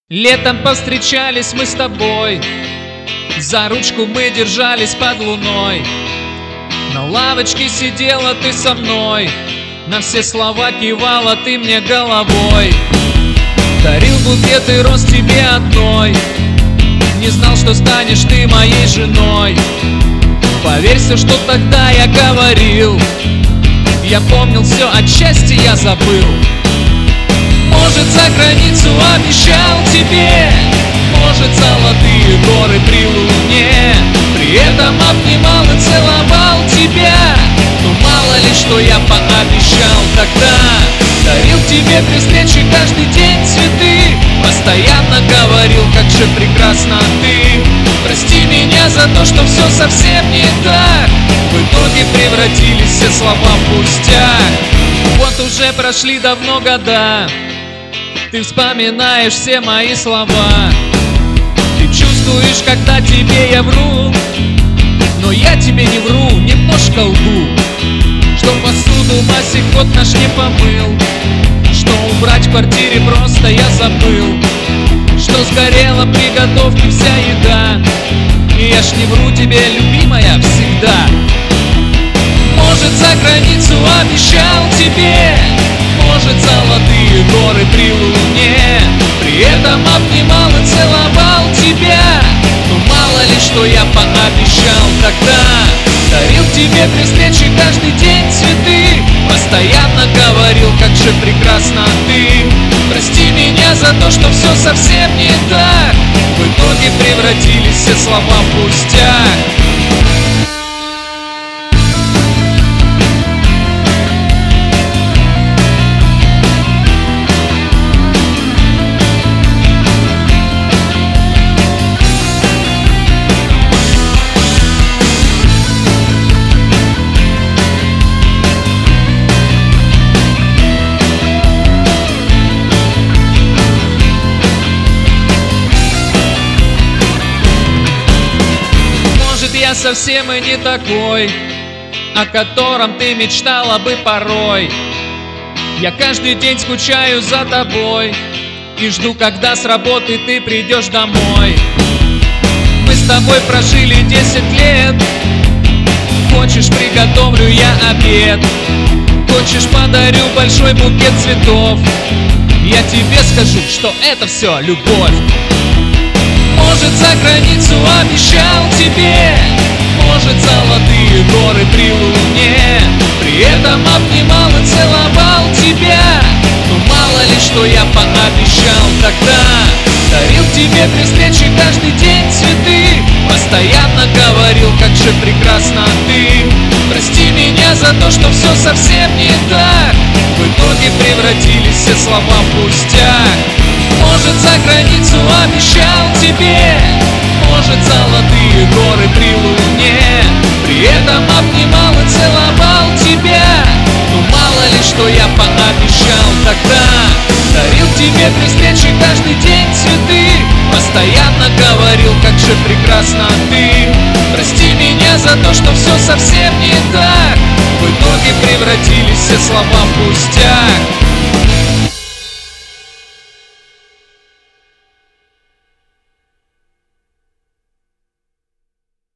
Летом повстречались мы с тобой, за ручку мы держались под луной. На лавочке сидела ты со мной, на все слова кивала ты мне головой. Дарил букеты роз тебе одной, не знал, что станешь ты моей женой. Поверь, все, что тогда я говорил, я помнил все, отчасти я забыл. Может, за границу обещал тебе, может, золотые горы при луне, при этом обнимал и целовал тебя. Но мало ли, что я пообещал тогда. Дарил тебе при встрече каждый день цветы, постоянно говорил, как же прекрасна ты. Прости меня за то, что все совсем не так, в итоге превратились все слова в пустяк. Вот уже прошли давно года, ты вспоминаешь все мои слова. Ты чувствуешь, когда тебе я вру, но я тебе не вру, немножко лгу. Что посуду Масик год наш не помыл, что убрать в квартире просто я забыл, что сгорела при готовке вся еда. И я ж не вру тебе, любимая, всегда. Может, за границу обещал тебе, может, золотые горы при луне, при этом обнимал и целовал тебя. Но мало ли, что я пообещал тогда. Дарил тебе при встрече каждый день цветы, постоянно говорил, как же прекрасна ты. Прости меня за то, что все совсем не так, в итоге превратились все слова в пустяк. Я совсем и не такой, о котором ты мечтала бы порой. Я каждый день скучаю за тобой и жду, когда с работы ты придешь домой. Мы с тобой прожили 10 лет, хочешь, приготовлю я обед, хочешь, подарю большой букет цветов. Я тебе скажу, что это все любовь. Может, за границу обещал тебе, может, золотые горы при луне, при этом обнимал и целовал тебя. Но мало ли, что я пообещал тогда. Дарил тебе при встрече каждый день цветы, постоянно говорил, как же прекрасна ты. Прости меня за то, что все совсем не так, в итоге превратились все слова в пустяк. Может, за границу обещал тебе, может, золотые горы при луне, при этом обнимал и целовал тебя. Но мало ли, что я пообещал тогда. Дарил тебе при встрече каждый день цветы, постоянно говорил, как же прекрасна ты. Прости меня за то, что все совсем не так, в итоге превратились все слова в пустяк.